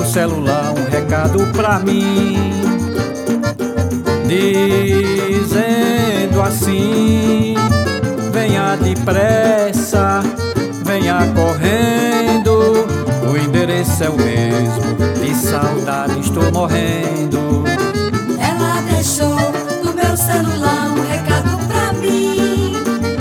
celular um recado pra mim, dizendo assim: venha depressa, venha correndo, o endereço é o mesmo, de saudade estou morrendo. Ela deixou no meu celular um recado pra mim,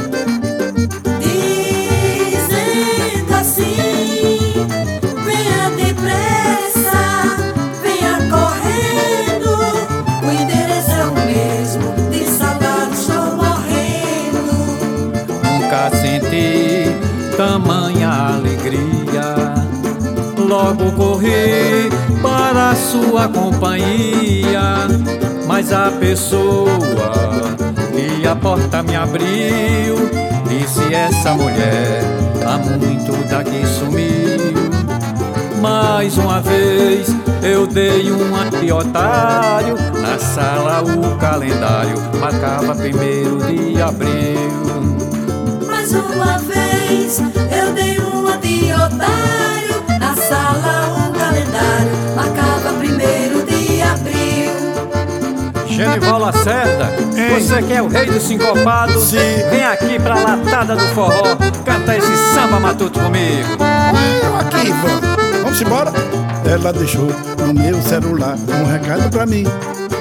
dizendo assim: venha depressa, venha correndo, o endereço é o mesmo, de saudade estou morrendo. Nunca senti tamanha alegria, logo corri para a sua companhia, mas a pessoa que a porta me abriu disse: essa mulher há muito daqui sumiu. Mais uma vez eu dei de otário, na sala o calendário marcava 1º de abril. Mais uma vez eu dei de otário, na sala o calendário marcava 1º de abril. Genival Lacerda, você que é o rei do sincopado, sim, vem aqui pra latada do forró, canta esse samba matuto comigo. Aqui, vamos embora. Ela deixou no meu celular um recado pra mim,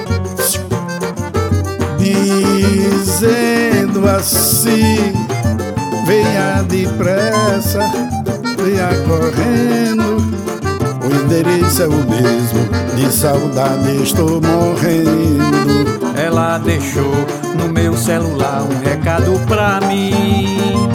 dizendo assim: venha depressa, venha correndo, o endereço é o mesmo, de saudade estou morrendo. Ela deixou no meu celular um recado pra mim,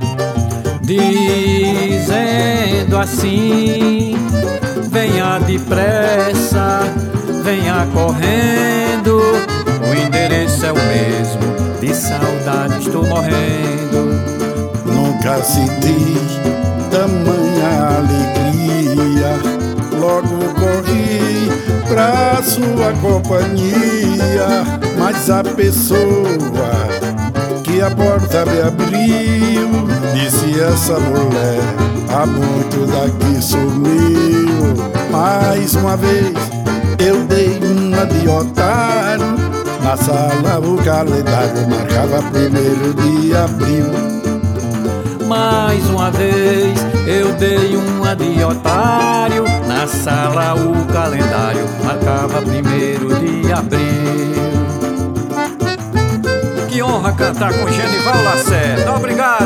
dizendo assim: venha depressa, venha correndo, o endereço é o mesmo, de saudade estou morrendo. Nunca senti tamanha alegria, logo corri pra sua companhia, mas a pessoa que a porta me abriu disse: essa mulher há muito daqui sumiu. Mais uma vez eu dei de otário, na sala o calendário marcava 1º de abril. Mais uma vez eu dei de otário, na sala o calendário marcava 1º de abril. Que honra cantar com Genival Lacerda, obrigado!